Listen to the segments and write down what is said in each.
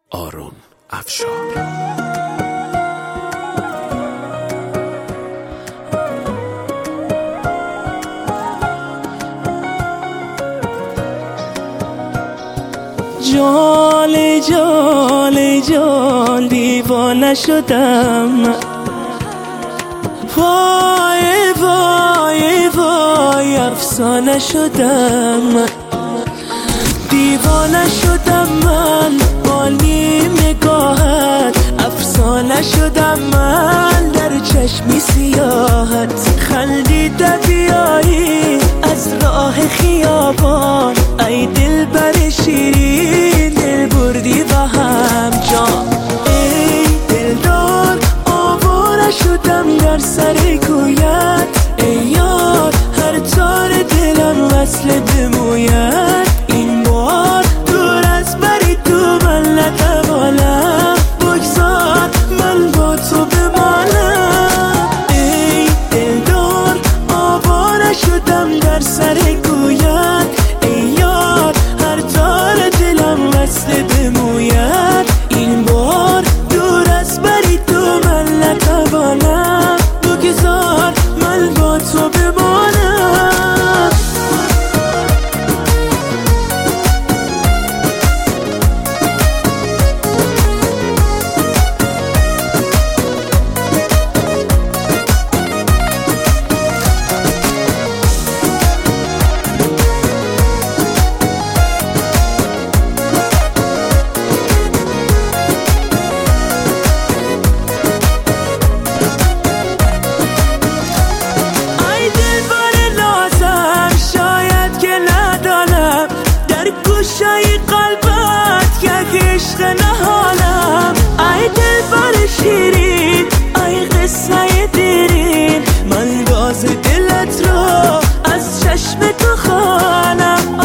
آرون افشار. جال جال جال دیوانه شدم، وای وای وای افسانه شدم، دیوانه شدم من با نیم نگاهت، افسانه شدم من در چشمی سیاحت، خندیده بیایی از راه خیابان، ای دل بر شیرین دل بردی و هم جان، ای دلدار آواره شدم در سر کویت، ای یار هر تار دلم وصل به مویت، این بار دور از بری تو من نتوانم، بگذار من با تو بمانم، ای دلدار آواره شدم در سر کویت، ای یار هر تار دلم وصل به مویت، این بار دور از بری تو من نتوانم، بگذار من با تو بمانم. گوشه قلبت یک عشق نهانم، ای دل بر شیرین ای قصه دیرین، من راز دلت رو از چشم تو خوانم،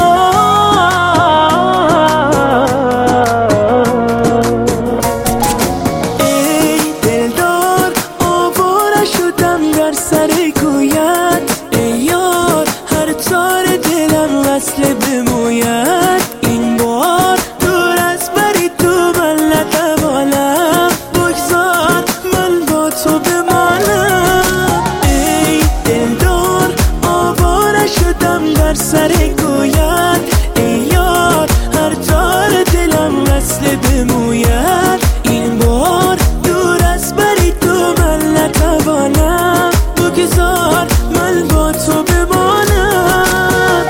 ای دلدار آواره شدم در سر کویت، ای یار هر تار دلم وصل به مویت، این بار دور از بری تو من نتوانم، بگذار من با تو بمانم، ای دلدار آواره شدم در سر کویت، ای یار هر تار دلم وصل به مویت، این بار دور از بری تو من نتوانم، بگذار من با تو بمانم.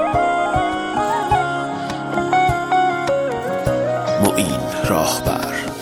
معین راهبر.